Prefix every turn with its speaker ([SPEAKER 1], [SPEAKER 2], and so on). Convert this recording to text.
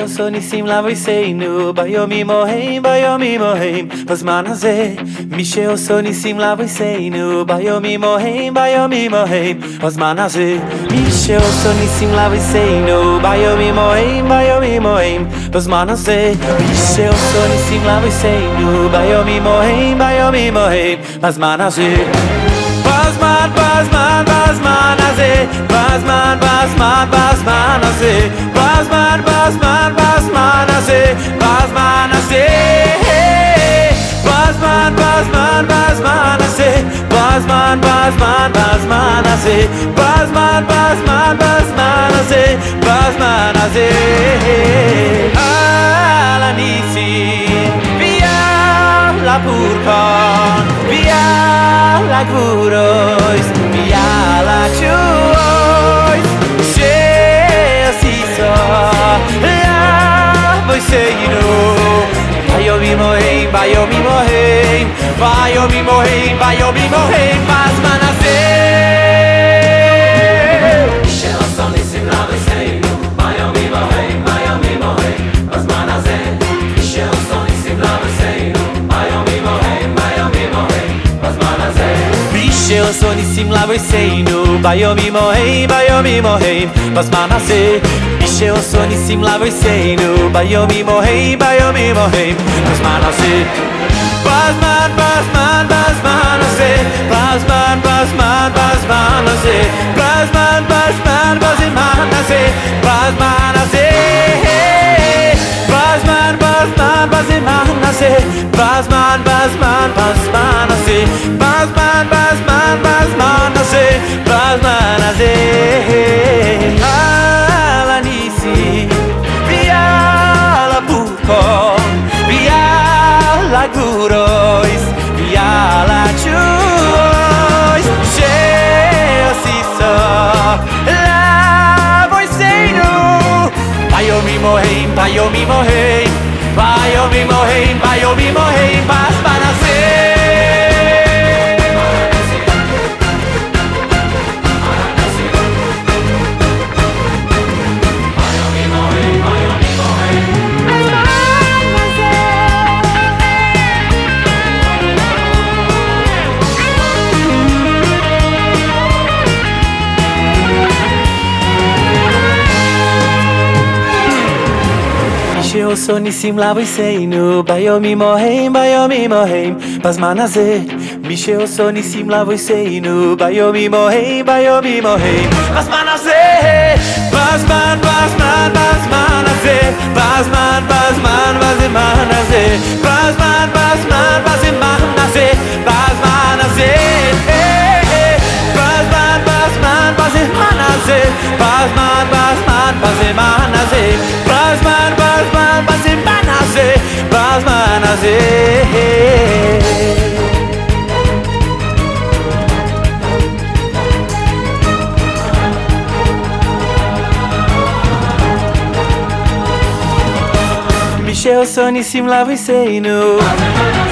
[SPEAKER 1] שעשו ניסים לאבויסנו ביומים ההם בזמן הזה מי שעשו ניסים לאבויסנו ביומים ההם בזמן הזה מי שעשו ניסים לאבויסנו ביומים ההם בזמן הזה מי שעשו ניסים לאבויסנו ביומים ההם בזמן הזה בזמן הזה בזמן הזה בזמן הזה בזמן הזה בזמן הזה בזמן הזה בזמן הזה על הניסים ועל הפורקן ועל הגבורות ועל התשועות שעשית לאבויסנו ביומים ההם בזמן הזה
[SPEAKER 2] שעשו ניסים לאבויסנו ביומים ההם בזמן הזה שעשו ניסים לאבויסנו ביומים ההם בזמן הזה
[SPEAKER 1] שעשו ניסים לאבויסנו ביומים ההם בזמן הזה שעשו ניסים לאבויסנו ביומים ההם בזמן הזה בזמן הזה בזמן הזה בזמן הזה בזמן הזה בזמן הזה בזמן הזה בזמן הזה על הניסים ועל הפורקן ועל הגבורות ועל התשועות שעשית לאבויסנו ביומים ההם בזמן הזה שעשו ניסים לאבויסנו ביומים ההם בזמן הזה מי שעשו ניסים לאבויסנו ביומים ההם בזמן הזה בזמן הזה בזמן הזה בזמן הזה בזמן הזה בזמן הזה בזמן הזה מי שעשו ניסים לאבויסנו